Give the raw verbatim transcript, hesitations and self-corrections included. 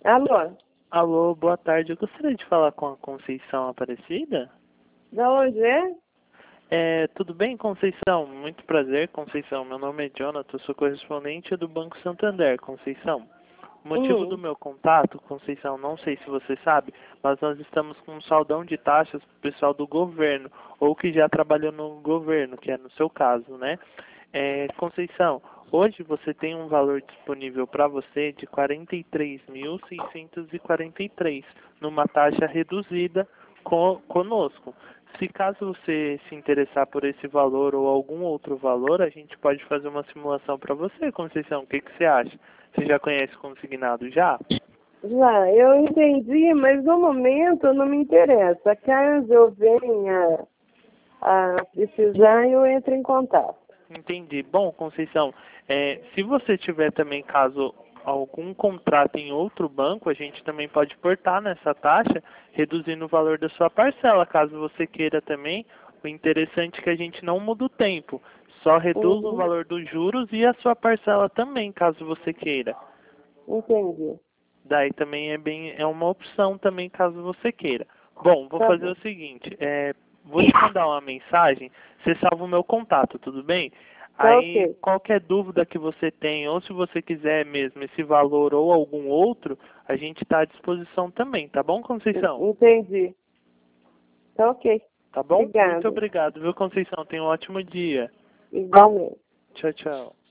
Alô? Alô, boa tarde. Eu gostaria de falar com a Conceição Aparecida. Da onde é? É, tudo bem, Conceição? Muito prazer, Conceição. Meu nome é Jonathan, sou correspondente do Banco Santander, Conceição. O motivo do Hum. meu contato, Conceição, não sei se você sabe, mas nós estamos com um saldão de taxas para o pessoal do governo, ou que já trabalhou no governo, que é no seu caso, né? É, Conceição, hoje você tem um valor disponível para você de quarenta e três mil seiscentos e quarenta e três, numa taxa reduzida co conosco. Se caso você se interessar por esse valor ou algum outro valor, a gente pode fazer uma simulação para você, Conceição. O que, que você acha? Você já conhece o consignado já? Já, eu entendi, mas no momento não me interessa. Caso eu venha a precisar, eu entro em contato. Entendi. Bom, Conceição, é, se você tiver também, caso algum contrato em outro banco, a gente também pode portar nessa taxa, reduzindo o valor da sua parcela, caso você queira também. O interessante é que a gente não muda o tempo, só reduz o Uhum. valor dos juros e a sua parcela também, caso você queira. Entendi. Daí também é bem, é uma opção também, caso você queira. Bom, vou Tá fazer o bom. seguinte, é, vou te mandar uma mensagem, você salva o meu contato, tudo bem? Tá Aí, ok. qualquer dúvida que você tenha, ou se você quiser mesmo esse valor ou algum outro, a gente está à disposição também, tá bom, En- Conceição? Entendi. Tá ok. Tá bom? Muito Obrigada. obrigado, viu, Conceição? Tenha um ótimo dia. Igualmente. Tchau, tchau.